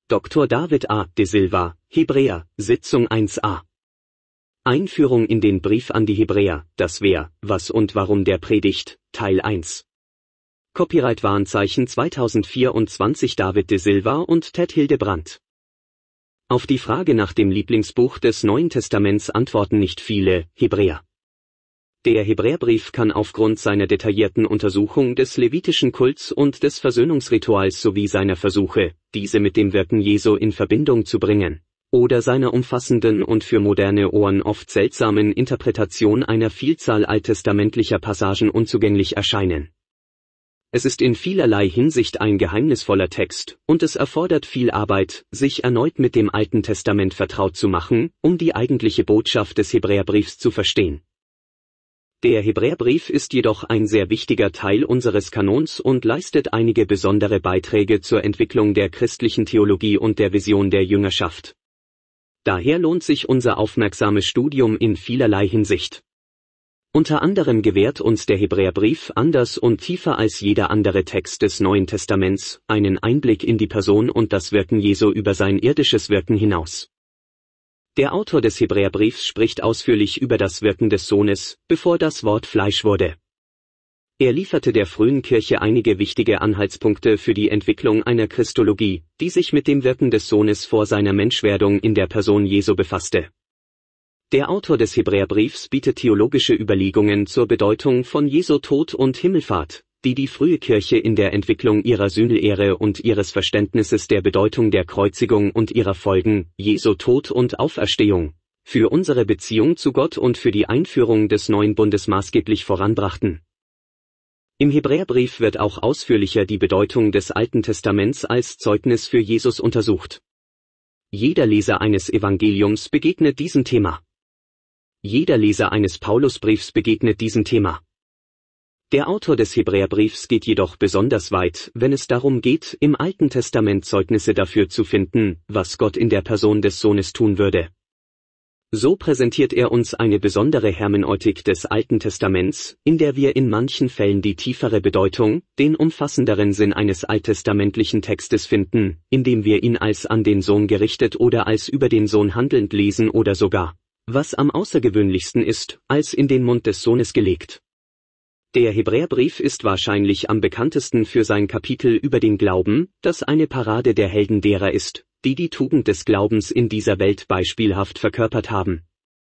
Dr. David A. de Silva, Hebräer, Sitzung 1a. Einführung in den Brief an die Hebräer, das Wer, Was und Warum der Predigt, Teil 1. Copyright Warenzeichen 2024 David de Silva und Ted Hildebrandt. Auf die Frage nach dem Lieblingsbuch des Neuen Testaments antworten nicht viele, Hebräer. Der Hebräerbrief kann aufgrund seiner detaillierten Untersuchung des levitischen Kults und des Versöhnungsrituals sowie seiner Versuche, diese mit dem Wirken Jesu in Verbindung zu bringen, oder seiner umfassenden und für moderne Ohren oft seltsamen Interpretation einer Vielzahl alttestamentlicher Passagen unzugänglich erscheinen. Es ist in vielerlei Hinsicht ein geheimnisvoller Text, und es erfordert viel Arbeit, sich erneut mit dem Alten Testament vertraut zu machen, um die eigentliche Botschaft des Hebräerbriefs zu verstehen. Der Hebräerbrief ist jedoch ein sehr wichtiger Teil unseres Kanons und leistet einige besondere Beiträge zur Entwicklung der christlichen Theologie und der Vision der Jüngerschaft. Daher lohnt sich unser aufmerksames Studium in vielerlei Hinsicht. Unter anderem gewährt uns der Hebräerbrief anders und tiefer als jeder andere Text des Neuen Testaments einen Einblick in die Person und das Wirken Jesu über sein irdisches Wirken hinaus. Der Autor des Hebräerbriefs spricht ausführlich über das Wirken des Sohnes, bevor das Wort Fleisch wurde. Er lieferte der frühen Kirche einige wichtige Anhaltspunkte für die Entwicklung einer Christologie, die sich mit dem Wirken des Sohnes vor seiner Menschwerdung in der Person Jesu befasste. Der Autor des Hebräerbriefs bietet theologische Überlegungen zur Bedeutung von Jesu Tod und Himmelfahrt, die die frühe Kirche in der Entwicklung ihrer Sühnelehre und ihres Verständnisses der Bedeutung der Kreuzigung und ihrer Folgen, Jesu Tod und Auferstehung, für unsere Beziehung zu Gott und für die Einführung des neuen Bundes maßgeblich voranbrachten. Im Hebräerbrief wird auch ausführlicher die Bedeutung des Alten Testaments als Zeugnis für Jesus untersucht. Jeder Leser eines Evangeliums begegnet diesem Thema. Jeder Leser eines Paulusbriefs begegnet diesem Thema. Der Autor des Hebräerbriefs geht jedoch besonders weit, wenn es darum geht, im Alten Testament Zeugnisse dafür zu finden, was Gott in der Person des Sohnes tun würde. So präsentiert er uns eine besondere Hermeneutik des Alten Testaments, in der wir in manchen Fällen die tiefere Bedeutung, den umfassenderen Sinn eines alttestamentlichen Textes finden, indem wir ihn als an den Sohn gerichtet oder als über den Sohn handelnd lesen oder sogar, was am außergewöhnlichsten ist, als in den Mund des Sohnes gelegt. Der Hebräerbrief ist wahrscheinlich am bekanntesten für sein Kapitel über den Glauben, das eine Parade der Helden derer ist, die die Tugend des Glaubens in dieser Welt beispielhaft verkörpert haben.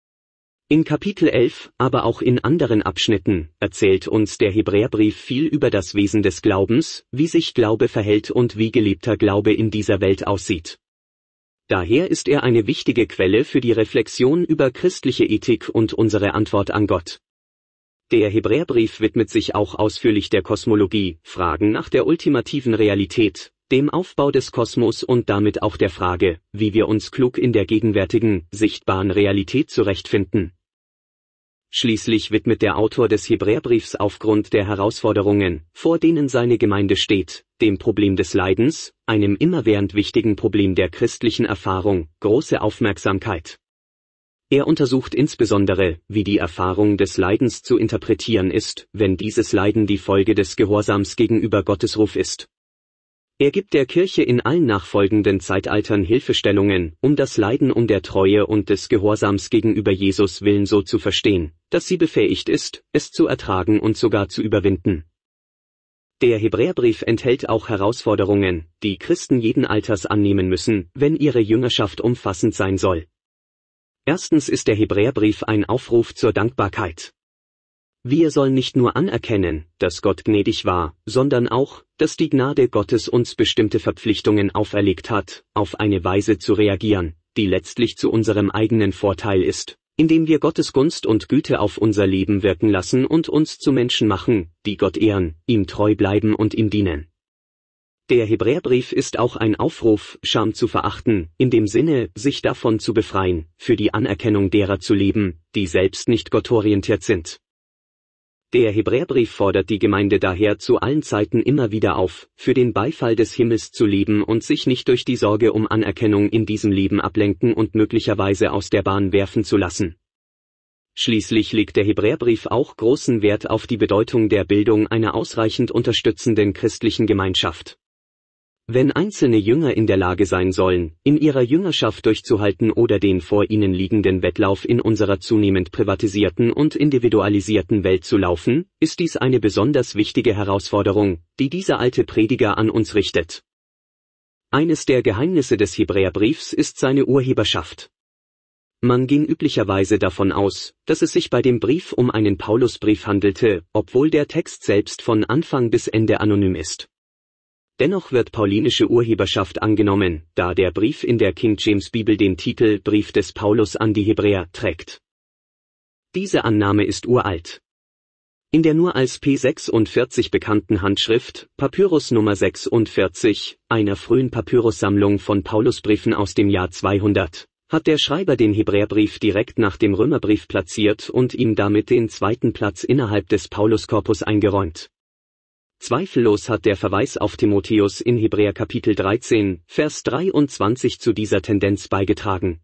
In Kapitel 11, aber auch in anderen Abschnitten, erzählt uns der Hebräerbrief viel über das Wesen des Glaubens, wie sich Glaube verhält und wie gelebter Glaube in dieser Welt aussieht. Daher ist er eine wichtige Quelle für die Reflexion über christliche Ethik und unsere Antwort an Gott. Der Hebräerbrief widmet sich auch ausführlich der Kosmologie, Fragen nach der ultimativen Realität, dem Aufbau des Kosmos und damit auch der Frage, wie wir uns klug in der gegenwärtigen, sichtbaren Realität zurechtfinden. Schließlich widmet der Autor des Hebräerbriefs aufgrund der Herausforderungen, vor denen seine Gemeinde steht, dem Problem des Leidens, einem immerwährend wichtigen Problem der christlichen Erfahrung, große Aufmerksamkeit. Er untersucht insbesondere, wie die Erfahrung des Leidens zu interpretieren ist, wenn dieses Leiden die Folge des Gehorsams gegenüber Gottes Ruf ist. Er gibt der Kirche in allen nachfolgenden Zeitaltern Hilfestellungen, um das Leiden um der Treue und des Gehorsams gegenüber Jesus willen so zu verstehen, dass sie befähigt ist, es zu ertragen und sogar zu überwinden. Der Hebräerbrief enthält auch Herausforderungen, die Christen jeden Alters annehmen müssen, wenn ihre Jüngerschaft umfassend sein soll. Erstens ist der Hebräerbrief ein Aufruf zur Dankbarkeit. Wir sollen nicht nur anerkennen, dass Gott gnädig war, sondern auch, dass die Gnade Gottes uns bestimmte Verpflichtungen auferlegt hat, auf eine Weise zu reagieren, die letztlich zu unserem eigenen Vorteil ist, indem wir Gottes Gunst und Güte auf unser Leben wirken lassen und uns zu Menschen machen, die Gott ehren, ihm treu bleiben und ihm dienen. Der Hebräerbrief ist auch ein Aufruf, Scham zu verachten, in dem Sinne, sich davon zu befreien, für die Anerkennung derer zu leben, die selbst nicht gottorientiert sind. Der Hebräerbrief fordert die Gemeinde daher zu allen Zeiten immer wieder auf, für den Beifall des Himmels zu leben und sich nicht durch die Sorge um Anerkennung in diesem Leben ablenken und möglicherweise aus der Bahn werfen zu lassen. Schließlich legt der Hebräerbrief auch großen Wert auf die Bedeutung der Bildung einer ausreichend unterstützenden christlichen Gemeinschaft. Wenn einzelne Jünger in der Lage sein sollen, in ihrer Jüngerschaft durchzuhalten oder den vor ihnen liegenden Wettlauf in unserer zunehmend privatisierten und individualisierten Welt zu laufen, ist dies eine besonders wichtige Herausforderung, die dieser alte Prediger an uns richtet. Eines der Geheimnisse des Hebräerbriefs ist seine Urheberschaft. Man ging üblicherweise davon aus, dass es sich bei dem Brief um einen Paulusbrief handelte, obwohl der Text selbst von Anfang bis Ende anonym ist. Dennoch wird paulinische Urheberschaft angenommen, da der Brief in der King James Bibel den Titel Brief des Paulus an die Hebräer trägt. Diese Annahme ist uralt. In der nur als P46 bekannten Handschrift, Papyrus Nummer 46, einer frühen Papyrussammlung von Paulusbriefen aus dem Jahr 200, hat der Schreiber den Hebräerbrief direkt nach dem Römerbrief platziert und ihm damit den zweiten Platz innerhalb des Pauluskorpus eingeräumt. Zweifellos hat der Verweis auf Timotheus in Hebräer Kapitel 13, Vers 23 zu dieser Tendenz beigetragen.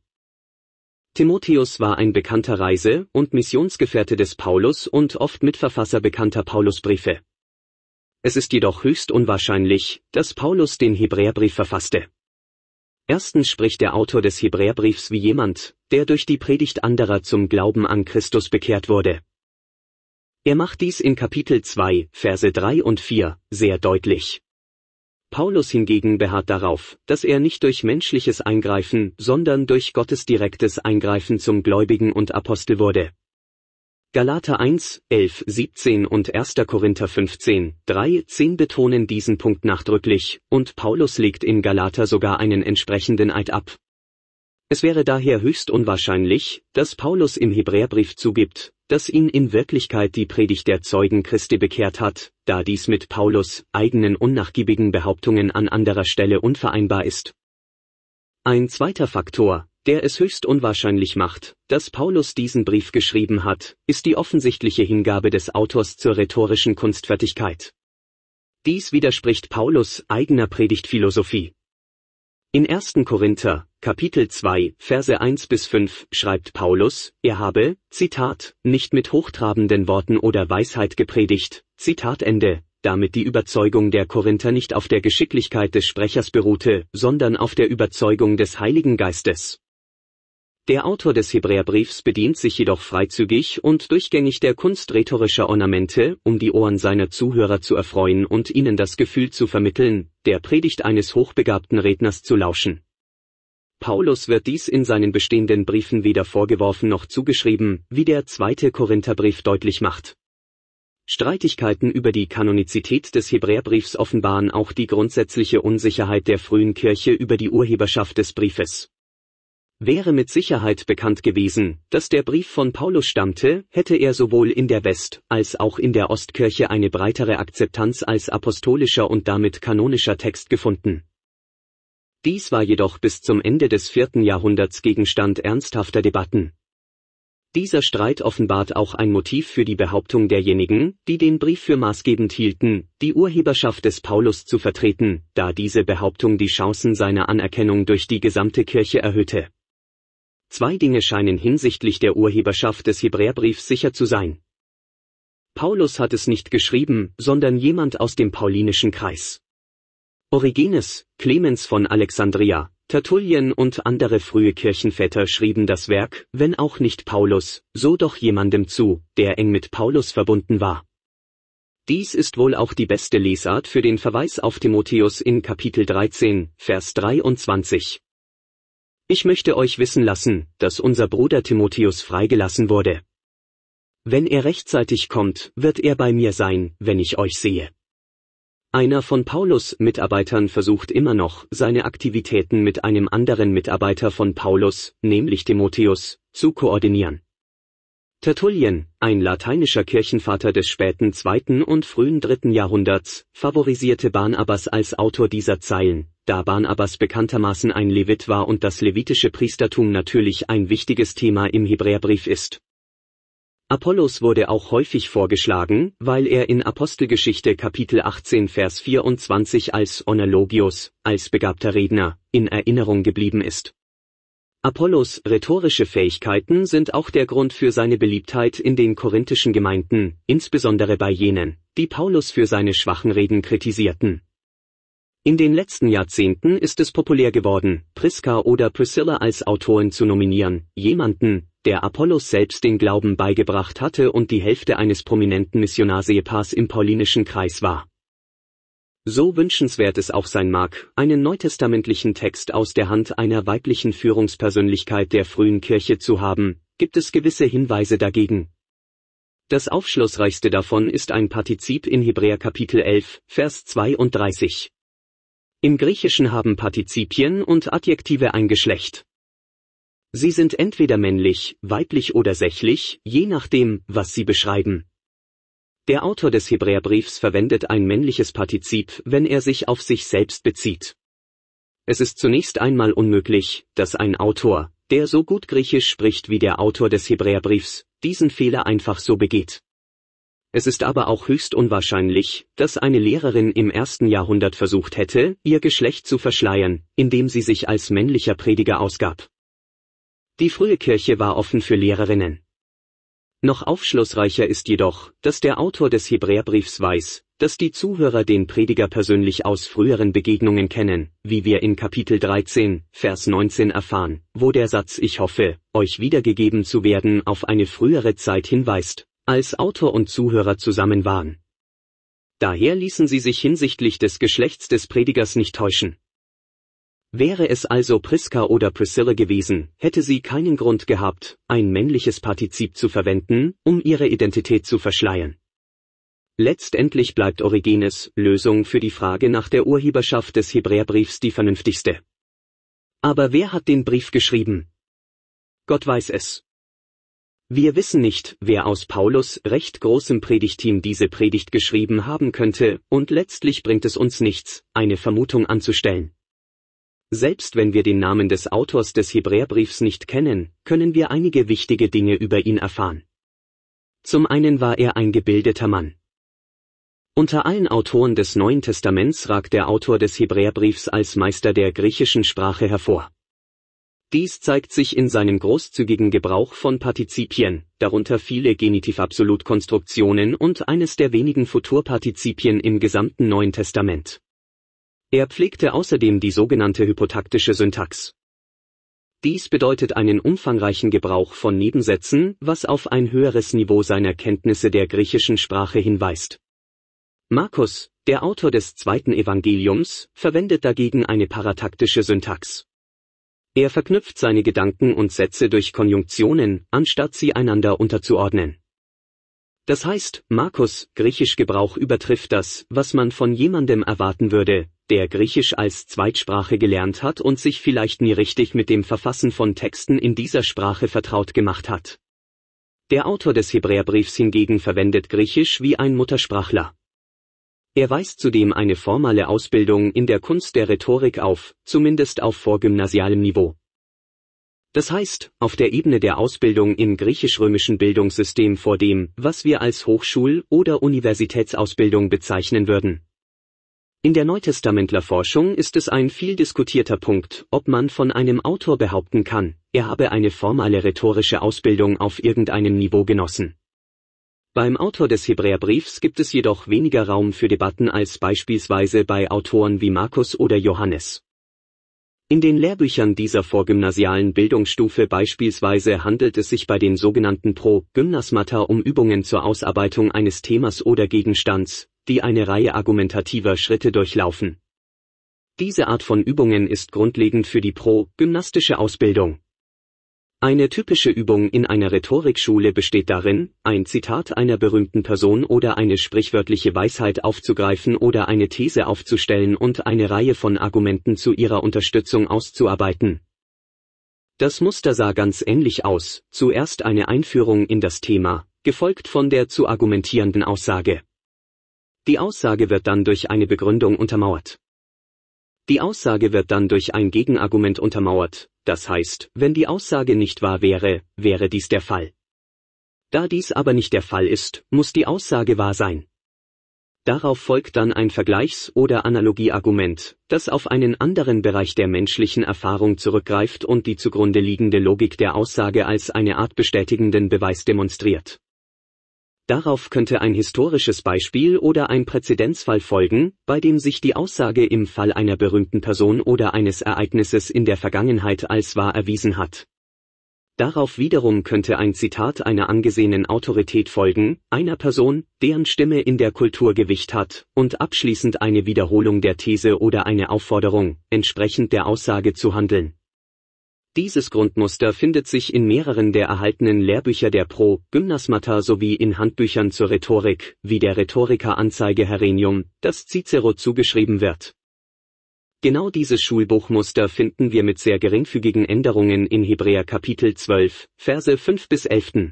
Timotheus war ein bekannter Reise- und Missionsgefährte des Paulus und oft Mitverfasser bekannter Paulusbriefe. Es ist jedoch höchst unwahrscheinlich, dass Paulus den Hebräerbrief verfasste. Erstens spricht der Autor des Hebräerbriefs wie jemand, der durch die Predigt anderer zum Glauben an Christus bekehrt wurde. Er macht dies in Kapitel 2, Verse 3 und 4, sehr deutlich. Paulus hingegen beharrt darauf, dass er nicht durch menschliches Eingreifen, sondern durch Gottes direktes Eingreifen zum Gläubigen und Apostel wurde. Galater 1, 11, 17 und 1. Korinther 15, 3, 10 betonen diesen Punkt nachdrücklich, und Paulus legt in Galater sogar einen entsprechenden Eid ab. Es wäre daher höchst unwahrscheinlich, dass Paulus im Hebräerbrief zugibt, dass ihn in Wirklichkeit die Predigt der Zeugen Christi bekehrt hat, da dies mit Paulus' eigenen unnachgiebigen Behauptungen an anderer Stelle unvereinbar ist. Ein zweiter Faktor, der es höchst unwahrscheinlich macht, dass Paulus diesen Brief geschrieben hat, ist die offensichtliche Hingabe des Autors zur rhetorischen Kunstfertigkeit. Dies widerspricht Paulus' eigener Predigtphilosophie. In 1. Korinther, Kapitel 2, Verse 1 bis 5 schreibt Paulus, er habe, Zitat, nicht mit hochtrabenden Worten oder Weisheit gepredigt, Zitat Ende, damit die Überzeugung der Korinther nicht auf der Geschicklichkeit des Sprechers beruhte, sondern auf der Überzeugung des Heiligen Geistes. Der Autor des Hebräerbriefs bedient sich jedoch freizügig und durchgängig der Kunst rhetorischer Ornamente, um die Ohren seiner Zuhörer zu erfreuen und ihnen das Gefühl zu vermitteln, der Predigt eines hochbegabten Redners zu lauschen. Paulus wird dies in seinen bestehenden Briefen weder vorgeworfen noch zugeschrieben, wie der 2. Korintherbrief deutlich macht. Streitigkeiten über die Kanonizität des Hebräerbriefs offenbaren auch die grundsätzliche Unsicherheit der frühen Kirche über die Urheberschaft des Briefes. Wäre mit Sicherheit bekannt gewesen, dass der Brief von Paulus stammte, hätte er sowohl in der West- als auch in der Ostkirche eine breitere Akzeptanz als apostolischer und damit kanonischer Text gefunden. Dies war jedoch bis zum Ende des 4. Jahrhunderts Gegenstand ernsthafter Debatten. Dieser Streit offenbart auch ein Motiv für die Behauptung derjenigen, die den Brief für maßgebend hielten, die Urheberschaft des Paulus zu vertreten, da diese Behauptung die Chancen seiner Anerkennung durch die gesamte Kirche erhöhte. Zwei Dinge scheinen hinsichtlich der Urheberschaft des Hebräerbriefs sicher zu sein. Paulus hat es nicht geschrieben, sondern jemand aus dem paulinischen Kreis. Origenes, Clemens von Alexandria, Tertullien und andere frühe Kirchenväter schrieben das Werk, wenn auch nicht Paulus, so doch jemandem zu, der eng mit Paulus verbunden war. Dies ist wohl auch die beste Lesart für den Verweis auf Timotheus in Kapitel 13, Vers 23. Ich möchte euch wissen lassen, dass unser Bruder Timotheus freigelassen wurde. Wenn er rechtzeitig kommt, wird er bei mir sein, wenn ich euch sehe. Einer von Paulus' Mitarbeitern versucht immer noch, seine Aktivitäten mit einem anderen Mitarbeiter von Paulus, nämlich Timotheus, zu koordinieren. Tertullien, ein lateinischer Kirchenvater des späten 2. und frühen 3. Jahrhunderts, favorisierte Barnabas als Autor dieser Zeilen, da Barnabas bekanntermaßen ein Levit war und das levitische Priestertum natürlich ein wichtiges Thema im Hebräerbrief ist. Apollos wurde auch häufig vorgeschlagen, weil er in Apostelgeschichte Kapitel 18 Vers 24 als Onerlogios, als begabter Redner, in Erinnerung geblieben ist. Apollos' rhetorische Fähigkeiten sind auch der Grund für seine Beliebtheit in den korinthischen Gemeinden, insbesondere bei jenen, die Paulus für seine schwachen Reden kritisierten. In den letzten Jahrzehnten ist es populär geworden, Priska oder Priscilla als Autoren zu nominieren, jemanden, der Apollos selbst den Glauben beigebracht hatte und die Hälfte eines prominenten Missionarseepaars im paulinischen Kreis war. So wünschenswert es auch sein mag, einen neutestamentlichen Text aus der Hand einer weiblichen Führungspersönlichkeit der frühen Kirche zu haben, gibt es gewisse Hinweise dagegen. Das aufschlussreichste davon ist ein Partizip in Hebräer Kapitel 11, Vers 32. Im Griechischen haben Partizipien und Adjektive ein Geschlecht. Sie sind entweder männlich, weiblich oder sächlich, je nachdem, was sie beschreiben. Der Autor des Hebräerbriefs verwendet ein männliches Partizip, wenn er sich auf sich selbst bezieht. Es ist zunächst einmal unmöglich, dass ein Autor, der so gut Griechisch spricht wie der Autor des Hebräerbriefs, diesen Fehler einfach so begeht. Es ist aber auch höchst unwahrscheinlich, dass eine Lehrerin im 1. Jahrhundert versucht hätte, ihr Geschlecht zu verschleiern, indem sie sich als männlicher Prediger ausgab. Die frühe Kirche war offen für Lehrerinnen. Noch aufschlussreicher ist jedoch, dass der Autor des Hebräerbriefs weiß, dass die Zuhörer den Prediger persönlich aus früheren Begegnungen kennen, wie wir in Kapitel 13, Vers 19 erfahren, wo der Satz „Ich hoffe, euch wiedergegeben zu werden“ auf eine frühere Zeit hinweist, als Autor und Zuhörer zusammen waren. Daher ließen sie sich hinsichtlich des Geschlechts des Predigers nicht täuschen. Wäre es also Priska oder Priscilla gewesen, hätte sie keinen Grund gehabt, ein männliches Partizip zu verwenden, um ihre Identität zu verschleiern. Letztendlich bleibt Origenes Lösung für die Frage nach der Urheberschaft des Hebräerbriefs die vernünftigste. Aber wer hat den Brief geschrieben? Gott weiß es. Wir wissen nicht, wer aus Paulus' recht großem Predigtteam diese Predigt geschrieben haben könnte, und letztlich bringt es uns nichts, eine Vermutung anzustellen. Selbst wenn wir den Namen des Autors des Hebräerbriefs nicht kennen, können wir einige wichtige Dinge über ihn erfahren. Zum einen war er ein gebildeter Mann. Unter allen Autoren des Neuen Testaments ragt der Autor des Hebräerbriefs als Meister der griechischen Sprache hervor. Dies zeigt sich in seinem großzügigen Gebrauch von Partizipien, darunter viele Genitiv-Absolut-Konstruktionen und eines der wenigen Futurpartizipien im gesamten Neuen Testament. Er pflegte außerdem die sogenannte hypotaktische Syntax. Dies bedeutet einen umfangreichen Gebrauch von Nebensätzen, was auf ein höheres Niveau seiner Kenntnisse der griechischen Sprache hinweist. Markus, der Autor des zweiten Evangeliums, verwendet dagegen eine parataktische Syntax. Er verknüpft seine Gedanken und Sätze durch Konjunktionen, anstatt sie einander unterzuordnen. Das heißt, Markus' Griechischgebrauch übertrifft das, was man von jemandem erwarten würde, der Griechisch als Zweitsprache gelernt hat und sich vielleicht nie richtig mit dem Verfassen von Texten in dieser Sprache vertraut gemacht hat. Der Autor des Hebräerbriefs hingegen verwendet Griechisch wie ein Muttersprachler. Er weist zudem eine formale Ausbildung in der Kunst der Rhetorik auf, zumindest auf vorgymnasialem Niveau. Das heißt, auf der Ebene der Ausbildung im griechisch-römischen Bildungssystem vor dem, was wir als Hochschul- oder Universitätsausbildung bezeichnen würden. In der Neutestamentlerforschung ist es ein viel diskutierter Punkt, ob man von einem Autor behaupten kann, er habe eine formale rhetorische Ausbildung auf irgendeinem Niveau genossen. Beim Autor des Hebräerbriefs gibt es jedoch weniger Raum für Debatten als beispielsweise bei Autoren wie Markus oder Johannes. In den Lehrbüchern dieser vorgymnasialen Bildungsstufe beispielsweise handelt es sich bei den sogenannten Pro-Gymnasmata um Übungen zur Ausarbeitung eines Themas oder Gegenstands, die eine Reihe argumentativer Schritte durchlaufen. Diese Art von Übungen ist grundlegend für die pro-gymnastische Ausbildung. Eine typische Übung in einer Rhetorikschule besteht darin, ein Zitat einer berühmten Person oder eine sprichwörtliche Weisheit aufzugreifen oder eine These aufzustellen und eine Reihe von Argumenten zu ihrer Unterstützung auszuarbeiten. Das Muster sah ganz ähnlich aus, zuerst eine Einführung in das Thema, gefolgt von der zu argumentierenden Aussage. Die Aussage wird dann durch eine Begründung untermauert. Die Aussage wird dann durch ein Gegenargument untermauert, das heißt, wenn die Aussage nicht wahr wäre, wäre dies der Fall. Da dies aber nicht der Fall ist, muss die Aussage wahr sein. Darauf folgt dann ein Vergleichs- oder Analogieargument, das auf einen anderen Bereich der menschlichen Erfahrung zurückgreift und die zugrunde liegende Logik der Aussage als eine Art bestätigenden Beweis demonstriert. Darauf könnte ein historisches Beispiel oder ein Präzedenzfall folgen, bei dem sich die Aussage im Fall einer berühmten Person oder eines Ereignisses in der Vergangenheit als wahr erwiesen hat. Darauf wiederum könnte ein Zitat einer angesehenen Autorität folgen, einer Person, deren Stimme in der Kultur Gewicht hat, und abschließend eine Wiederholung der These oder eine Aufforderung, entsprechend der Aussage zu handeln. Dieses Grundmuster findet sich in mehreren der erhaltenen Lehrbücher der Pro-Gymnasmata sowie in Handbüchern zur Rhetorik, wie der Rhetoriker-Anzeige Herenium, das Cicero zugeschrieben wird. Genau dieses Schulbuchmuster finden wir mit sehr geringfügigen Änderungen in Hebräer Kapitel 12, Verse 5 bis 11.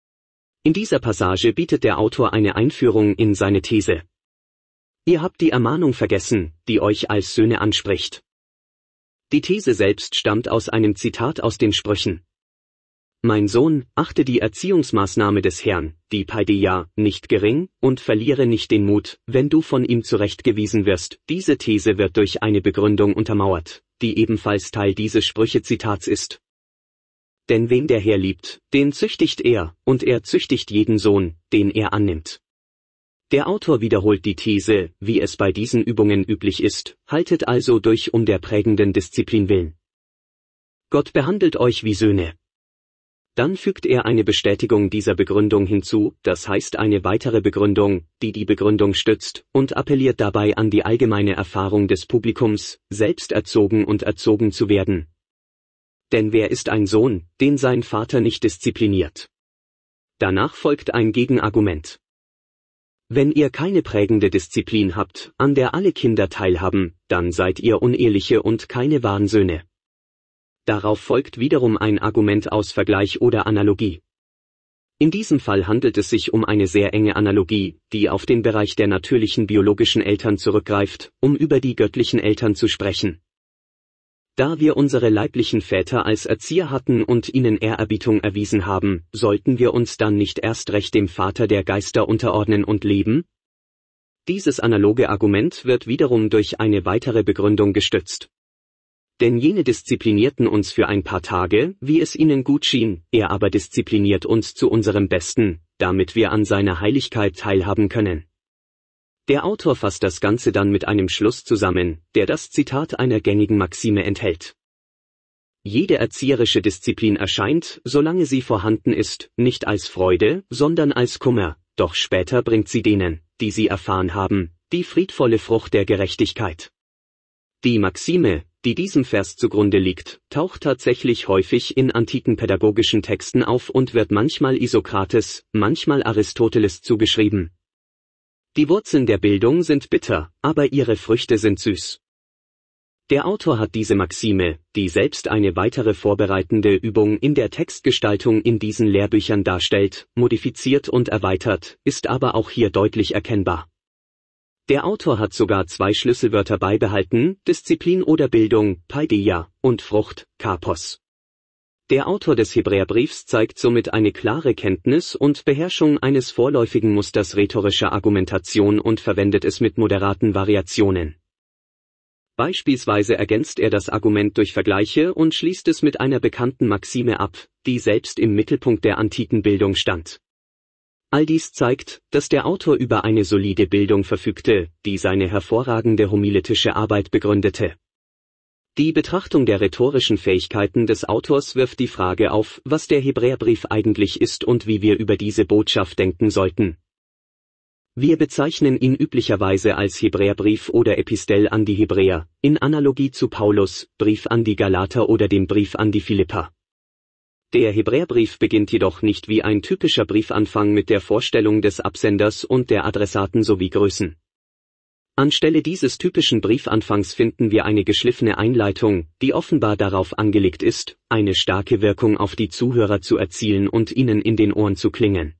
In dieser Passage bietet der Autor eine Einführung in seine These. Ihr habt die Ermahnung vergessen, die euch als Söhne anspricht. Die These selbst stammt aus einem Zitat aus den Sprüchen. Mein Sohn, achte die Erziehungsmaßnahme des Herrn, die Paideia, nicht gering, und verliere nicht den Mut, wenn du von ihm zurechtgewiesen wirst. Diese These wird durch eine Begründung untermauert, die ebenfalls Teil dieses Sprüche-Zitats ist. Denn wen der Herr liebt, den züchtigt er, und er züchtigt jeden Sohn, den er annimmt. Der Autor wiederholt die These, wie es bei diesen Übungen üblich ist, haltet also durch der prägenden Disziplin willen. Gott behandelt euch wie Söhne. Dann fügt er eine Bestätigung dieser Begründung hinzu, das heißt eine weitere Begründung, die die Begründung stützt, und appelliert dabei an die allgemeine Erfahrung des Publikums, selbst erzogen und erzogen zu werden. Denn wer ist ein Sohn, den sein Vater nicht diszipliniert? Danach folgt ein Gegenargument. Wenn ihr keine prägende Disziplin habt, an der alle Kinder teilhaben, dann seid ihr uneheliche und keine wahren Söhne. Darauf folgt wiederum ein Argument aus Vergleich oder Analogie. In diesem Fall handelt es sich um eine sehr enge Analogie, die auf den Bereich der natürlichen biologischen Eltern zurückgreift, um über die göttlichen Eltern zu sprechen. Da wir unsere leiblichen Väter als Erzieher hatten und ihnen Ehrerbietung erwiesen haben, sollten wir uns dann nicht erst recht dem Vater der Geister unterordnen und leben? Dieses analoge Argument wird wiederum durch eine weitere Begründung gestützt. Denn jene disziplinierten uns für ein paar Tage, wie es ihnen gut schien, er aber diszipliniert uns zu unserem Besten, damit wir an seiner Heiligkeit teilhaben können. Der Autor fasst das Ganze dann mit einem Schluss zusammen, der das Zitat einer gängigen Maxime enthält. Jede erzieherische Disziplin erscheint, solange sie vorhanden ist, nicht als Freude, sondern als Kummer, doch später bringt sie denen, die sie erfahren haben, die friedvolle Frucht der Gerechtigkeit. Die Maxime, die diesem Vers zugrunde liegt, taucht tatsächlich häufig in antiken pädagogischen Texten auf und wird manchmal Isokrates, manchmal Aristoteles zugeschrieben. Die Wurzeln der Bildung sind bitter, aber ihre Früchte sind süß. Der Autor hat diese Maxime, die selbst eine weitere vorbereitende Übung in der Textgestaltung in diesen Lehrbüchern darstellt, modifiziert und erweitert, ist aber auch hier deutlich erkennbar. Der Autor hat sogar 2 Schlüsselwörter beibehalten, Disziplin oder Bildung, Paideia, und Frucht, Karpos. Der Autor des Hebräerbriefs zeigt somit eine klare Kenntnis und Beherrschung eines vorläufigen Musters rhetorischer Argumentation und verwendet es mit moderaten Variationen. Beispielsweise ergänzt er das Argument durch Vergleiche und schließt es mit einer bekannten Maxime ab, die selbst im Mittelpunkt der antiken Bildung stand. All dies zeigt, dass der Autor über eine solide Bildung verfügte, die seine hervorragende homiletische Arbeit begründete. Die Betrachtung der rhetorischen Fähigkeiten des Autors wirft die Frage auf, was der Hebräerbrief eigentlich ist und wie wir über diese Botschaft denken sollten. Wir bezeichnen ihn üblicherweise als Hebräerbrief oder Epistel an die Hebräer, in Analogie zu Paulus, Brief an die Galater oder dem Brief an die Philipper. Der Hebräerbrief beginnt jedoch nicht wie ein typischer Briefanfang mit der Vorstellung des Absenders und der Adressaten sowie Grüßen. Anstelle dieses typischen Briefanfangs finden wir eine geschliffene Einleitung, die offenbar darauf angelegt ist, eine starke Wirkung auf die Zuhörer zu erzielen und ihnen in den Ohren zu klingen.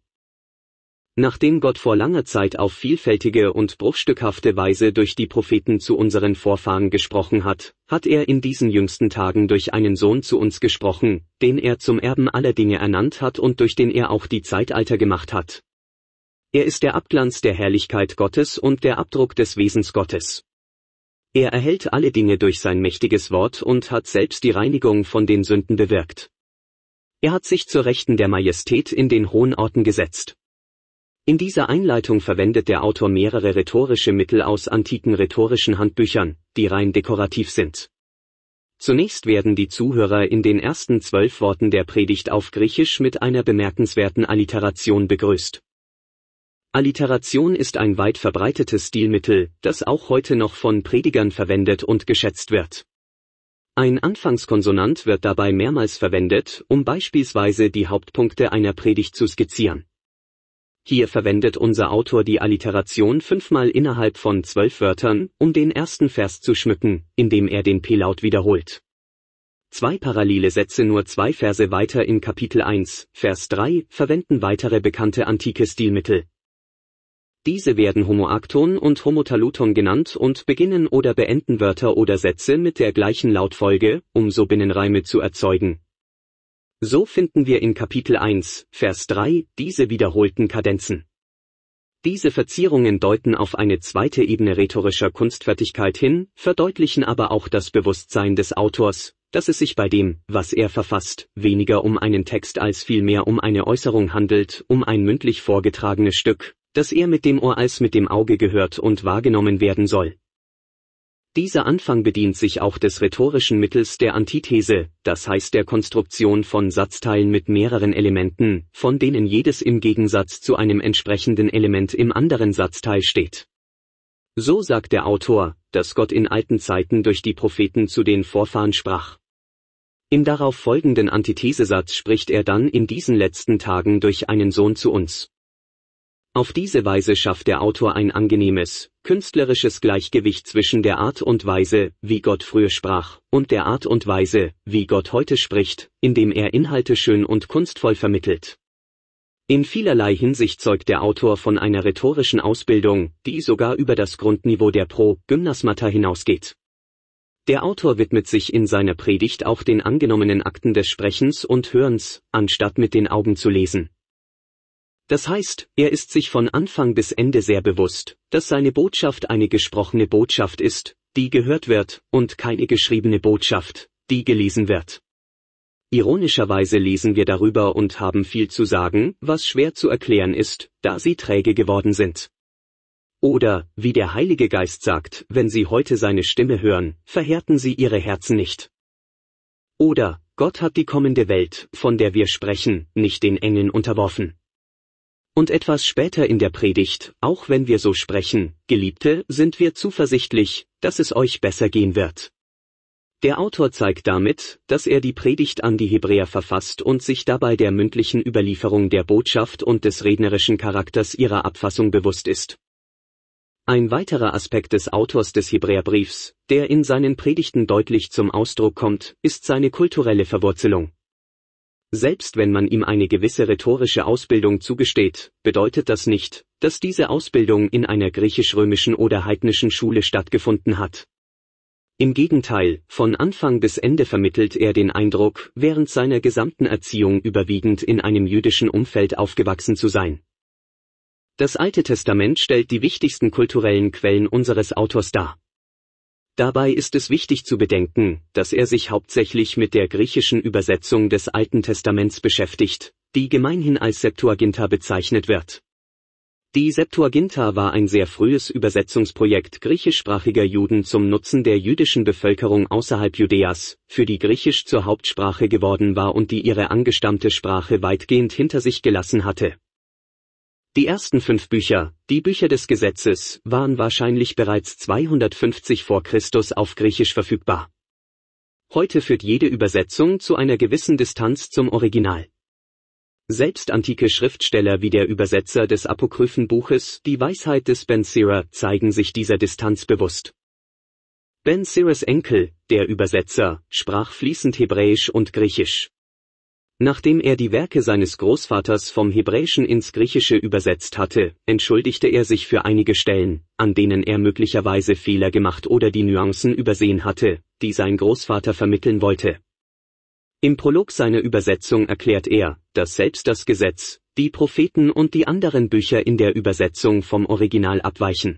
Nachdem Gott vor langer Zeit auf vielfältige und bruchstückhafte Weise durch die Propheten zu unseren Vorfahren gesprochen hat, hat er in diesen jüngsten Tagen durch einen Sohn zu uns gesprochen, den er zum Erben aller Dinge ernannt hat und durch den er auch die Zeitalter gemacht hat. Er ist der Abglanz der Herrlichkeit Gottes und der Abdruck des Wesens Gottes. Er erhält alle Dinge durch sein mächtiges Wort und hat selbst die Reinigung von den Sünden bewirkt. Er hat sich zur Rechten der Majestät in den hohen Orten gesetzt. In dieser Einleitung verwendet der Autor mehrere rhetorische Mittel aus antiken rhetorischen Handbüchern, die rein dekorativ sind. Zunächst werden die Zuhörer in den ersten 12 Worten der Predigt auf Griechisch mit einer bemerkenswerten Alliteration begrüßt. Alliteration ist ein weit verbreitetes Stilmittel, das auch heute noch von Predigern verwendet und geschätzt wird. Ein Anfangskonsonant wird dabei mehrmals verwendet, um beispielsweise die Hauptpunkte einer Predigt zu skizzieren. Hier verwendet unser Autor die Alliteration 5-mal innerhalb von 12 Wörtern, um den ersten Vers zu schmücken, indem er den P-Laut wiederholt. 2 parallele Sätze nur 2 Verse weiter in Kapitel 1, Vers 3, verwenden weitere bekannte antike Stilmittel. Diese werden Homoakton und Homotaluton genannt und beginnen oder beenden Wörter oder Sätze mit der gleichen Lautfolge, um so Binnenreime zu erzeugen. So finden wir in Kapitel 1, Vers 3, diese wiederholten Kadenzen. Diese Verzierungen deuten auf eine zweite Ebene rhetorischer Kunstfertigkeit hin, verdeutlichen aber auch das Bewusstsein des Autors, dass es sich bei dem, was er verfasst, weniger um einen Text als vielmehr um eine Äußerung handelt, um ein mündlich vorgetragenes Stück, das eher mit dem Ohr als mit dem Auge gehört und wahrgenommen werden soll. Dieser Anfang bedient sich auch des rhetorischen Mittels der Antithese, das heißt der Konstruktion von Satzteilen mit mehreren Elementen, von denen jedes im Gegensatz zu einem entsprechenden Element im anderen Satzteil steht. So sagt der Autor, dass Gott in alten Zeiten durch die Propheten zu den Vorfahren sprach. Im darauf folgenden Antithesesatz spricht er dann in diesen letzten Tagen durch einen Sohn zu uns. Auf diese Weise schafft der Autor ein angenehmes, künstlerisches Gleichgewicht zwischen der Art und Weise, wie Gott früher sprach, und der Art und Weise, wie Gott heute spricht, indem er Inhalte schön und kunstvoll vermittelt. In vielerlei Hinsicht zeugt der Autor von einer rhetorischen Ausbildung, die sogar über das Grundniveau der Pro-Gymnasmata hinausgeht. Der Autor widmet sich in seiner Predigt auch den angenommenen Akten des Sprechens und Hörens, anstatt mit den Augen zu lesen. Das heißt, er ist sich von Anfang bis Ende sehr bewusst, dass seine Botschaft eine gesprochene Botschaft ist, die gehört wird, und keine geschriebene Botschaft, die gelesen wird. Ironischerweise lesen wir darüber und haben viel zu sagen, was schwer zu erklären ist, da sie träge geworden sind. Oder, wie der Heilige Geist sagt, wenn sie heute seine Stimme hören, verhärten sie ihre Herzen nicht. Oder, Gott hat die kommende Welt, von der wir sprechen, nicht den Engeln unterworfen. Und etwas später in der Predigt, auch wenn wir so sprechen, Geliebte, sind wir zuversichtlich, dass es euch besser gehen wird. Der Autor zeigt damit, dass er die Predigt an die Hebräer verfasst und sich dabei der mündlichen Überlieferung der Botschaft und des rednerischen Charakters ihrer Abfassung bewusst ist. Ein weiterer Aspekt des Autors des Hebräerbriefs, der in seinen Predigten deutlich zum Ausdruck kommt, ist seine kulturelle Verwurzelung. Selbst wenn man ihm eine gewisse rhetorische Ausbildung zugesteht, bedeutet das nicht, dass diese Ausbildung in einer griechisch-römischen oder heidnischen Schule stattgefunden hat. Im Gegenteil, von Anfang bis Ende vermittelt er den Eindruck, während seiner gesamten Erziehung überwiegend in einem jüdischen Umfeld aufgewachsen zu sein. Das Alte Testament stellt die wichtigsten kulturellen Quellen unseres Autors dar. Dabei ist es wichtig zu bedenken, dass er sich hauptsächlich mit der griechischen Übersetzung des Alten Testaments beschäftigt, die gemeinhin als Septuaginta bezeichnet wird. Die Septuaginta war ein sehr frühes Übersetzungsprojekt griechischsprachiger Juden zum Nutzen der jüdischen Bevölkerung außerhalb Judäas, für die Griechisch zur Hauptsprache geworden war und die ihre angestammte Sprache weitgehend hinter sich gelassen hatte. Die ersten 5 Bücher, die Bücher des Gesetzes, waren wahrscheinlich bereits 250 vor Christus auf Griechisch verfügbar. Heute führt jede Übersetzung zu einer gewissen Distanz zum Original. Selbst antike Schriftsteller wie der Übersetzer des Apokryphenbuches Die Weisheit des Ben Sira zeigen sich dieser Distanz bewusst. Ben Siras Enkel, der Übersetzer, sprach fließend Hebräisch und Griechisch. Nachdem er die Werke seines Großvaters vom Hebräischen ins Griechische übersetzt hatte, entschuldigte er sich für einige Stellen, an denen er möglicherweise Fehler gemacht oder die Nuancen übersehen hatte, die sein Großvater vermitteln wollte. Im Prolog seiner Übersetzung erklärt er, dass selbst das Gesetz, die Propheten und die anderen Bücher in der Übersetzung vom Original abweichen.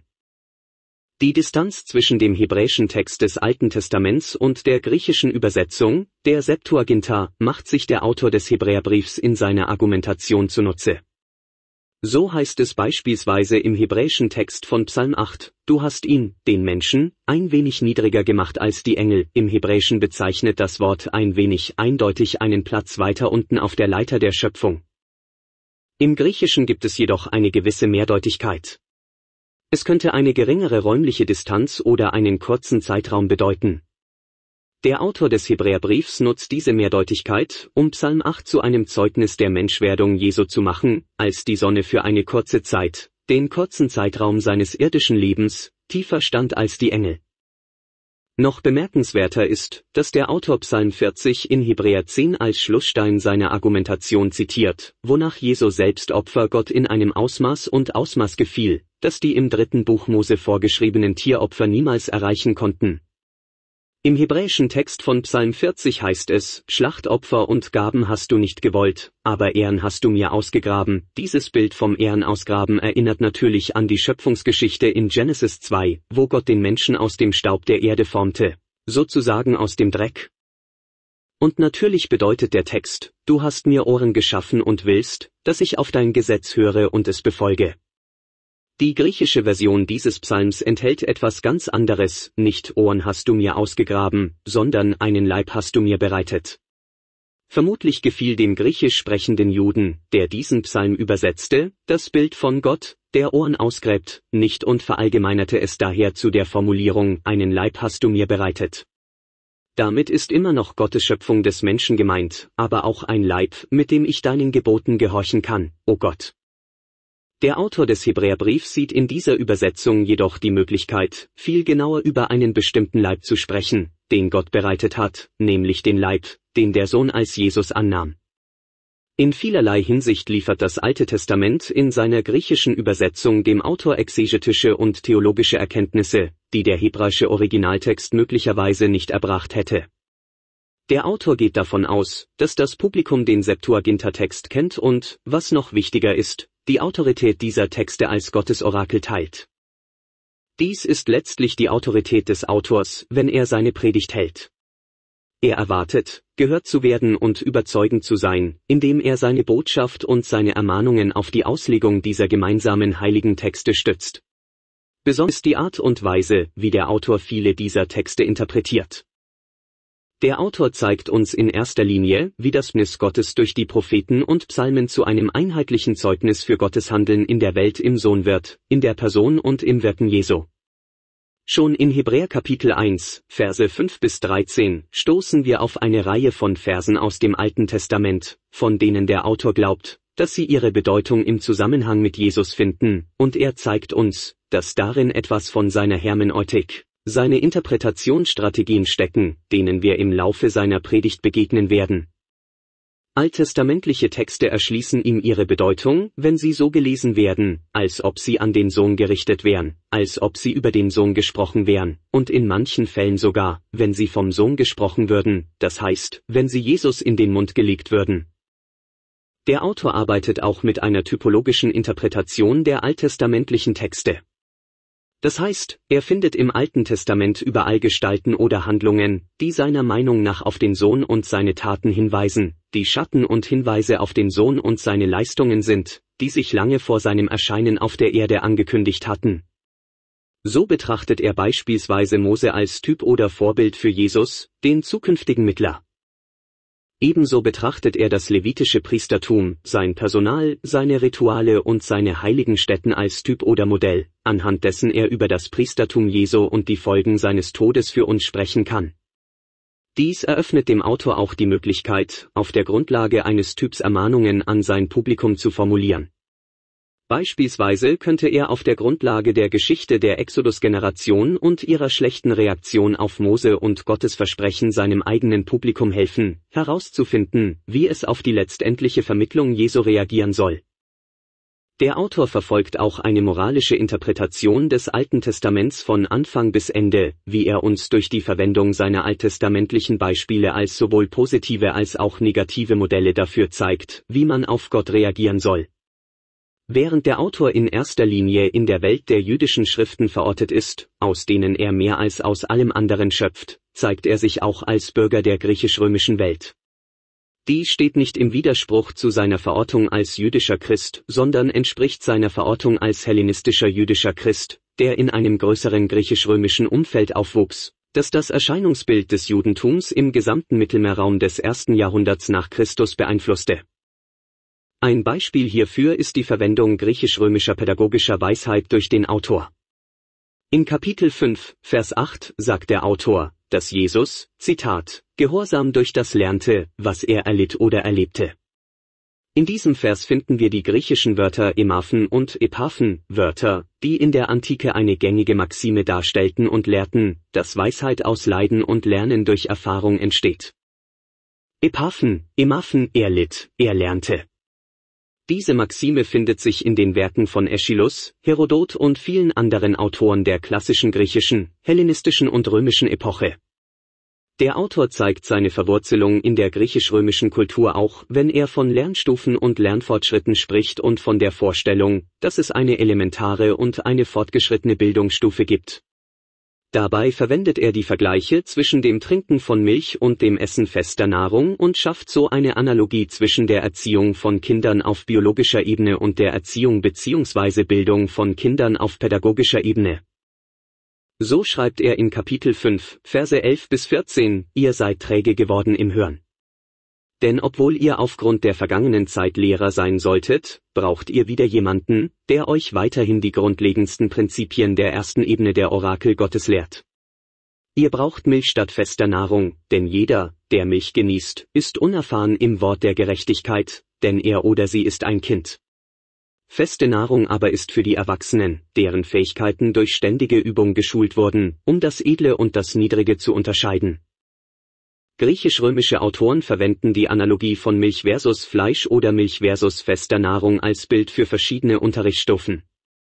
Die Distanz zwischen dem hebräischen Text des Alten Testaments und der griechischen Übersetzung, der Septuaginta, macht sich der Autor des Hebräerbriefs in seiner Argumentation zunutze. So heißt es beispielsweise im hebräischen Text von Psalm 8, du hast ihn, den Menschen, ein wenig niedriger gemacht als die Engel. Im Hebräischen bezeichnet das Wort ein wenig eindeutig einen Platz weiter unten auf der Leiter der Schöpfung. Im Griechischen gibt es jedoch eine gewisse Mehrdeutigkeit. Es könnte eine geringere räumliche Distanz oder einen kurzen Zeitraum bedeuten. Der Autor des Hebräerbriefs nutzt diese Mehrdeutigkeit, um Psalm 8 zu einem Zeugnis der Menschwerdung Jesu zu machen, als die Sonne für eine kurze Zeit, den kurzen Zeitraum seines irdischen Lebens, tiefer stand als die Engel. Noch bemerkenswerter ist, dass der Autor Psalm 40 in Hebräer 10 als Schlussstein seiner Argumentation zitiert, wonach Jesu selbst Opfer Gott in einem Ausmaß gefiel, das die im 3. Buch Mose vorgeschriebenen Tieropfer niemals erreichen konnten. Im hebräischen Text von Psalm 40 heißt es, Schlachtopfer und Gaben hast du nicht gewollt, aber Ehren hast du mir ausgegraben. Dieses Bild vom Ehrenausgraben erinnert natürlich an die Schöpfungsgeschichte in Genesis 2, wo Gott den Menschen aus dem Staub der Erde formte, sozusagen aus dem Dreck. Und natürlich bedeutet der Text, du hast mir Ohren geschaffen und willst, dass ich auf dein Gesetz höre und es befolge. Die griechische Version dieses Psalms enthält etwas ganz anderes, nicht Ohren hast du mir ausgegraben, sondern einen Leib hast du mir bereitet. Vermutlich gefiel dem griechisch sprechenden Juden, der diesen Psalm übersetzte, das Bild von Gott, der Ohren ausgräbt, nicht und verallgemeinerte es daher zu der Formulierung, einen Leib hast du mir bereitet. Damit ist immer noch Gottes Schöpfung des Menschen gemeint, aber auch ein Leib, mit dem ich deinen Geboten gehorchen kann, o Gott. Der Autor des Hebräerbriefs sieht in dieser Übersetzung jedoch die Möglichkeit, viel genauer über einen bestimmten Leib zu sprechen, den Gott bereitet hat, nämlich den Leib, den der Sohn als Jesus annahm. In vielerlei Hinsicht liefert das Alte Testament in seiner griechischen Übersetzung dem Autor exegetische und theologische Erkenntnisse, die der hebräische Originaltext möglicherweise nicht erbracht hätte. Der Autor geht davon aus, dass das Publikum den Septuaginta-Text kennt und, was noch wichtiger ist, die Autorität dieser Texte als Gottes Orakel teilt. Dies ist letztlich die Autorität des Autors, wenn er seine Predigt hält. Er erwartet, gehört zu werden und überzeugend zu sein, indem er seine Botschaft und seine Ermahnungen auf die Auslegung dieser gemeinsamen heiligen Texte stützt. Besonders die Art und Weise, wie der Autor viele dieser Texte interpretiert. Der Autor zeigt uns in erster Linie, wie das Zeugnis Gottes durch die Propheten und Psalmen zu einem einheitlichen Zeugnis für Gottes Handeln in der Welt im Sohn wird, in der Person und im Wirken Jesu. Schon in Hebräer Kapitel 1, Verse 5-13, stoßen wir auf eine Reihe von Versen aus dem Alten Testament, von denen der Autor glaubt, dass sie ihre Bedeutung im Zusammenhang mit Jesus finden, und er zeigt uns, dass darin etwas von seiner Hermeneutik, seine Interpretationsstrategien stecken, denen wir im Laufe seiner Predigt begegnen werden. Alttestamentliche Texte erschließen ihm ihre Bedeutung, wenn sie so gelesen werden, als ob sie an den Sohn gerichtet wären, als ob sie über den Sohn gesprochen wären, und in manchen Fällen sogar, wenn sie vom Sohn gesprochen würden, das heißt, wenn sie Jesus in den Mund gelegt würden. Der Autor arbeitet auch mit einer typologischen Interpretation der alttestamentlichen Texte. Das heißt, er findet im Alten Testament überall Gestalten oder Handlungen, die seiner Meinung nach auf den Sohn und seine Taten hinweisen, die Schatten und Hinweise auf den Sohn und seine Leistungen sind, die sich lange vor seinem Erscheinen auf der Erde angekündigt hatten. So betrachtet er beispielsweise Mose als Typ oder Vorbild für Jesus, den zukünftigen Mittler. Ebenso betrachtet er das levitische Priestertum, sein Personal, seine Rituale und seine heiligen Stätten als Typ oder Modell, anhand dessen er über das Priestertum Jesu und die Folgen seines Todes für uns sprechen kann. Dies eröffnet dem Autor auch die Möglichkeit, auf der Grundlage eines Typs Ermahnungen an sein Publikum zu formulieren. Beispielsweise könnte er auf der Grundlage der Geschichte der Exodus-Generation und ihrer schlechten Reaktion auf Mose und Gottes Versprechen seinem eigenen Publikum helfen, herauszufinden, wie es auf die letztendliche Vermittlung Jesu reagieren soll. Der Autor verfolgt auch eine moralische Interpretation des Alten Testaments von Anfang bis Ende, wie er uns durch die Verwendung seiner alttestamentlichen Beispiele als sowohl positive als auch negative Modelle dafür zeigt, wie man auf Gott reagieren soll. Während der Autor in erster Linie in der Welt der jüdischen Schriften verortet ist, aus denen er mehr als aus allem anderen schöpft, zeigt er sich auch als Bürger der griechisch-römischen Welt. Die steht nicht im Widerspruch zu seiner Verortung als jüdischer Christ, sondern entspricht seiner Verortung als hellenistischer jüdischer Christ, der in einem größeren griechisch-römischen Umfeld aufwuchs, das das Erscheinungsbild des Judentums im gesamten Mittelmeerraum des 1. Jahrhunderts nach Christus beeinflusste. Ein Beispiel hierfür ist die Verwendung griechisch-römischer pädagogischer Weisheit durch den Autor. In Kapitel 5, Vers 8 sagt der Autor, dass Jesus, Zitat, Gehorsam durch das lernte, was er erlitt oder erlebte. In diesem Vers finden wir die griechischen Wörter Emaphen und Epaphen, Wörter, die in der Antike eine gängige Maxime darstellten und lehrten, dass Weisheit aus Leiden und Lernen durch Erfahrung entsteht. Epaphen, Emaphen, er litt, er lernte. Diese Maxime findet sich in den Werken von Aeschylus, Herodot und vielen anderen Autoren der klassischen griechischen, hellenistischen und römischen Epoche. Der Autor zeigt seine Verwurzelung in der griechisch-römischen Kultur auch, wenn er von Lernstufen und Lernfortschritten spricht und von der Vorstellung, dass es eine elementare und eine fortgeschrittene Bildungsstufe gibt. Dabei verwendet er die Vergleiche zwischen dem Trinken von Milch und dem Essen fester Nahrung und schafft so eine Analogie zwischen der Erziehung von Kindern auf biologischer Ebene und der Erziehung bzw. Bildung von Kindern auf pädagogischer Ebene. So schreibt er in Kapitel 5, Verse 11 bis 14, ihr seid träge geworden im Hören. Denn obwohl ihr aufgrund der vergangenen Zeit Lehrer sein solltet, braucht ihr wieder jemanden, der euch weiterhin die grundlegendsten Prinzipien der ersten Ebene der Orakel Gottes lehrt. Ihr braucht Milch statt fester Nahrung, denn jeder, der Milch genießt, ist unerfahren im Wort der Gerechtigkeit, denn er oder sie ist ein Kind. Feste Nahrung aber ist für die Erwachsenen, deren Fähigkeiten durch ständige Übung geschult wurden, um das Edle und das Niedrige zu unterscheiden. Griechisch-römische Autoren verwenden die Analogie von Milch versus Fleisch oder Milch versus fester Nahrung als Bild für verschiedene Unterrichtsstufen.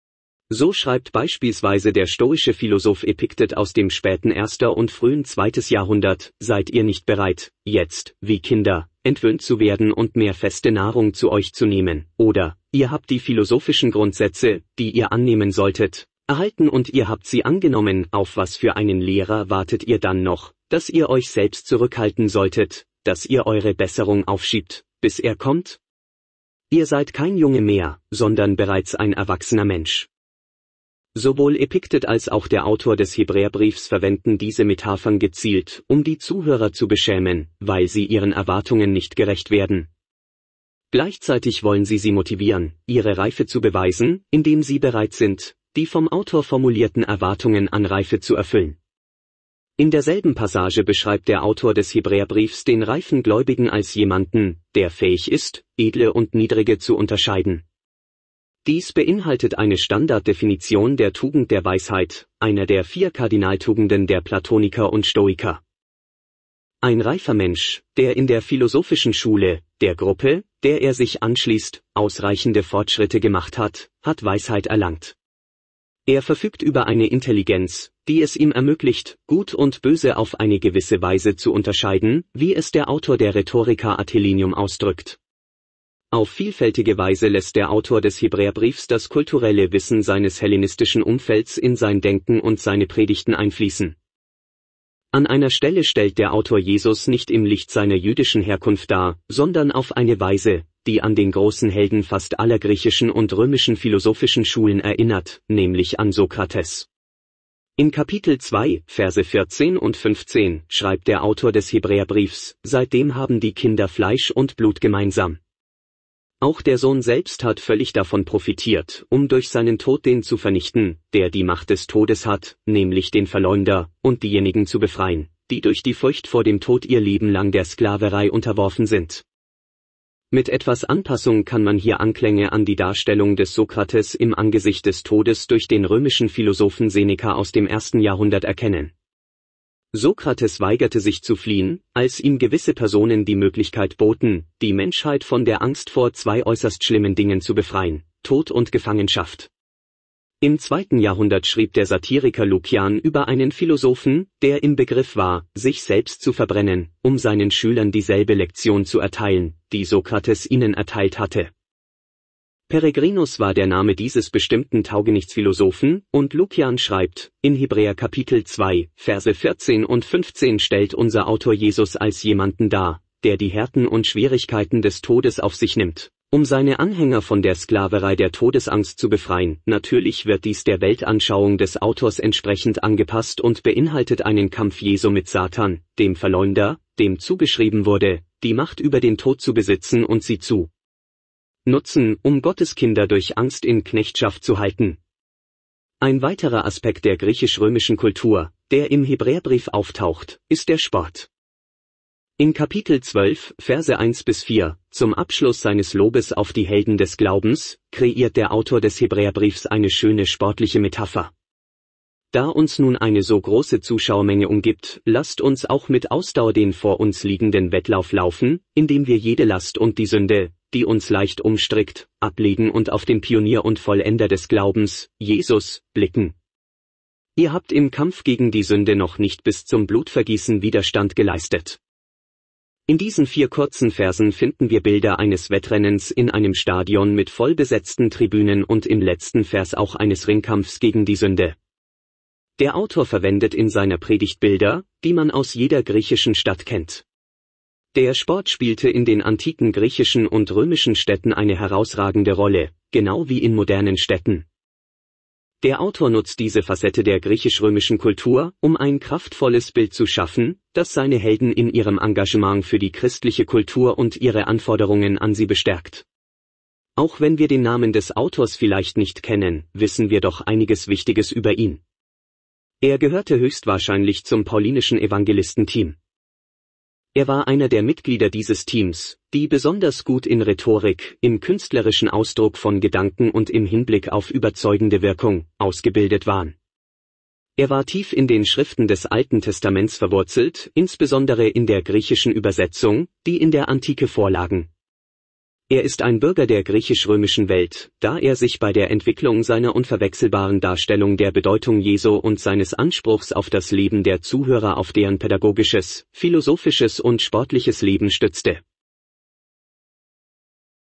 So schreibt beispielsweise der stoische Philosoph Epiktet aus dem späten 1. und frühen 2. Jahrhundert, seid ihr nicht bereit, jetzt, wie Kinder, entwöhnt zu werden und mehr feste Nahrung zu euch zu nehmen, oder, ihr habt die philosophischen Grundsätze, die ihr annehmen solltet, erhalten und ihr habt sie angenommen, auf was für einen Lehrer wartet ihr dann noch, dass ihr euch selbst zurückhalten solltet, dass ihr eure Besserung aufschiebt, bis er kommt? Ihr seid kein Junge mehr, sondern bereits ein erwachsener Mensch. Sowohl Epiktet als auch der Autor des Hebräerbriefs verwenden diese Metaphern gezielt, um die Zuhörer zu beschämen, weil sie ihren Erwartungen nicht gerecht werden. Gleichzeitig wollen sie motivieren, ihre Reife zu beweisen, indem sie bereit sind, die vom Autor formulierten Erwartungen an Reife zu erfüllen. In derselben Passage beschreibt der Autor des Hebräerbriefs den reifen Gläubigen als jemanden, der fähig ist, edle und niedrige zu unterscheiden. Dies beinhaltet eine Standarddefinition der Tugend der Weisheit, einer der 4 Kardinaltugenden der Platoniker und Stoiker. Ein reifer Mensch, der in der philosophischen Schule, der Gruppe, der er sich anschließt, ausreichende Fortschritte gemacht hat, hat Weisheit erlangt. Er verfügt über eine Intelligenz, die es ihm ermöglicht, Gut und Böse auf eine gewisse Weise zu unterscheiden, wie es der Autor der Rhetorica Attilinium ausdrückt. Auf vielfältige Weise lässt der Autor des Hebräerbriefs das kulturelle Wissen seines hellenistischen Umfelds in sein Denken und seine Predigten einfließen. An einer Stelle stellt der Autor Jesus nicht im Licht seiner jüdischen Herkunft dar, sondern auf eine Weise, die an den großen Helden fast aller griechischen und römischen philosophischen Schulen erinnert, nämlich an Sokrates. In Kapitel 2, Verse 14 und 15 schreibt der Autor des Hebräerbriefs, seitdem haben die Kinder Fleisch und Blut gemeinsam. Auch der Sohn selbst hat völlig davon profitiert, um durch seinen Tod den zu vernichten, der die Macht des Todes hat, nämlich den Verleumder, und diejenigen zu befreien, die durch die Furcht vor dem Tod ihr Leben lang der Sklaverei unterworfen sind. Mit etwas Anpassung kann man hier Anklänge an die Darstellung des Sokrates im Angesicht des Todes durch den römischen Philosophen Seneca aus dem 1. Jahrhundert erkennen. Sokrates weigerte sich zu fliehen, als ihm gewisse Personen die Möglichkeit boten, die Menschheit von der Angst vor 2 äußerst schlimmen Dingen zu befreien, Tod und Gefangenschaft. Im 2. Jahrhundert schrieb der Satiriker Lukian über einen Philosophen, der im Begriff war, sich selbst zu verbrennen, um seinen Schülern dieselbe Lektion zu erteilen, die Sokrates ihnen erteilt hatte. Peregrinus war der Name dieses bestimmten Taugenichtsphilosophen, und Lukian schreibt, in Hebräer Kapitel 2, Verse 14 und 15 stellt unser Autor Jesus als jemanden dar, der die Härten und Schwierigkeiten des Todes auf sich nimmt, um seine Anhänger von der Sklaverei der Todesangst zu befreien. Natürlich wird dies der Weltanschauung des Autors entsprechend angepasst und beinhaltet einen Kampf Jesu mit Satan, dem Verleumder, dem zugeschrieben wurde, die Macht über den Tod zu besitzen und sie zu nutzen, um Gottes Kinder durch Angst in Knechtschaft zu halten. Ein weiterer Aspekt der griechisch-römischen Kultur, der im Hebräerbrief auftaucht, ist der Sport. In Kapitel 12, Verse 1-4, zum Abschluss seines Lobes auf die Helden des Glaubens, kreiert der Autor des Hebräerbriefs eine schöne sportliche Metapher. Da uns nun eine so große Zuschauermenge umgibt, lasst uns auch mit Ausdauer den vor uns liegenden Wettlauf laufen, indem wir jede Last und die Sünde, die uns leicht umstrickt, ablegen und auf den Pionier und Vollender des Glaubens, Jesus, blicken. Ihr habt im Kampf gegen die Sünde noch nicht bis zum Blutvergießen Widerstand geleistet. In diesen 4 kurzen Versen finden wir Bilder eines Wettrennens in einem Stadion mit vollbesetzten Tribünen und im letzten Vers auch eines Ringkampfs gegen die Sünde. Der Autor verwendet in seiner Predigt Bilder, die man aus jeder griechischen Stadt kennt. Der Sport spielte in den antiken griechischen und römischen Städten eine herausragende Rolle, genau wie in modernen Städten. Der Autor nutzt diese Facette der griechisch-römischen Kultur, um ein kraftvolles Bild zu schaffen, das seine Helden in ihrem Engagement für die christliche Kultur und ihre Anforderungen an sie bestärkt. Auch wenn wir den Namen des Autors vielleicht nicht kennen, wissen wir doch einiges Wichtiges über ihn. Er gehörte höchstwahrscheinlich zum paulinischen Evangelistenteam. Er war einer der Mitglieder dieses Teams, die besonders gut in Rhetorik, im künstlerischen Ausdruck von Gedanken und im Hinblick auf überzeugende Wirkung ausgebildet waren. Er war tief in den Schriften des Alten Testaments verwurzelt, insbesondere in der griechischen Übersetzung, die in der Antike vorlagen. Er ist ein Bürger der griechisch-römischen Welt, da er sich bei der Entwicklung seiner unverwechselbaren Darstellung der Bedeutung Jesu und seines Anspruchs auf das Leben der Zuhörer auf deren pädagogisches, philosophisches und sportliches Leben stützte.